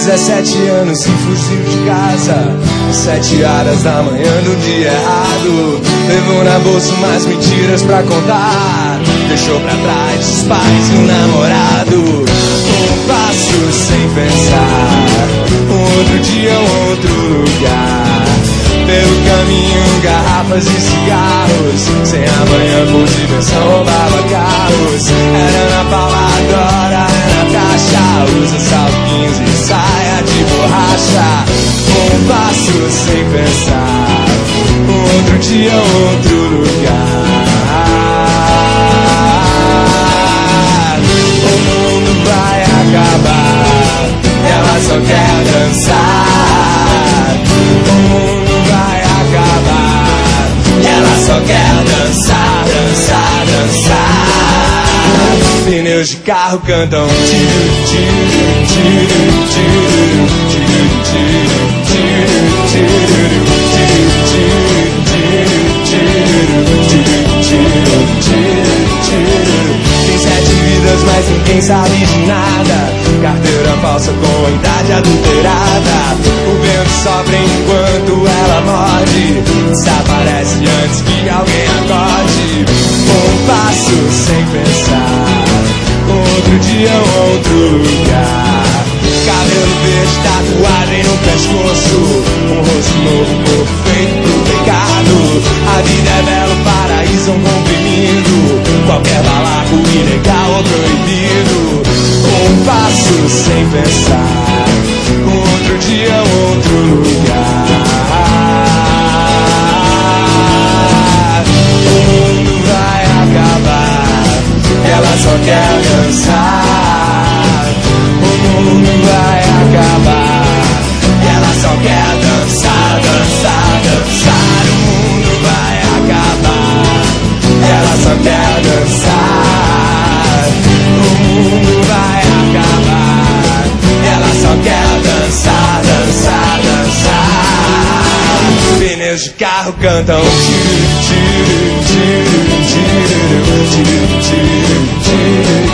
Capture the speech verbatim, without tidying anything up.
dezessete anos e fugiu de casa às sete horas da manhã do dia errado. Levou na bolsa umas mentiras pra contar, deixou pra trás os pais e o namorado. Um passo sem pensar, um outro dia, um outro lugar. Pelo caminho, garrafas e cigarros, sem amanhã por diversão roubava carros. Era na Paula, era na caixa, usa salto quinze e saia de borracha. Um passo sem pensar, um outro dia, outro lugar. O mundo vai acabar, ela só quer dançar. O mundo vai acabar, ela só quer dançar, dançar, dançar. Pneus de carro cantam tiro, tiro, tiro, tiro, tiro, tiro, tiro, tiro, tem sete vidas, mas ninguém sabe de nada. Carteira falsa com a idade adulterada. O vento sopra enquanto ela morde, desaparece antes que alguém acorde. Um passo sem pensar, outro dia, outro lugar. Cabelo verde, tatuagem no pescoço, um rosto novo, um corpo feito pro pecado. A vida é belo, paraíso, um comprimido, qualquer balaco ilegal ou proibido. Um passo sem pensar, outro dia, outro lugar. O mundo vai acabar, ela só quer dançar. O mundo vai acabar, ela só quer dançar, dançar, dançar. O mundo vai acabar, ela só quer dançar. O mundo vai acabar, ela só quer dançar, dançar, dançar. Pneus de carro cantam tiro, tiro, tiro, tiro, tiro, tiro, tiro.